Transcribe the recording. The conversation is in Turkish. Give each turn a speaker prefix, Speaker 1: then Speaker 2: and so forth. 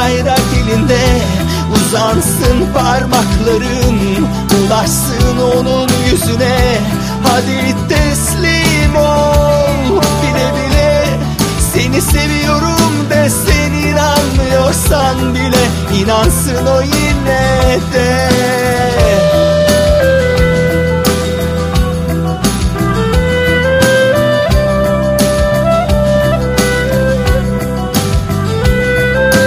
Speaker 1: bayrak elinde, uzansın parmakların, ulaşsın onun yüzüne. Hadi teslim ol, bile bile seni seviyorum de. Sen inanmıyorsan bile inansın o yine de.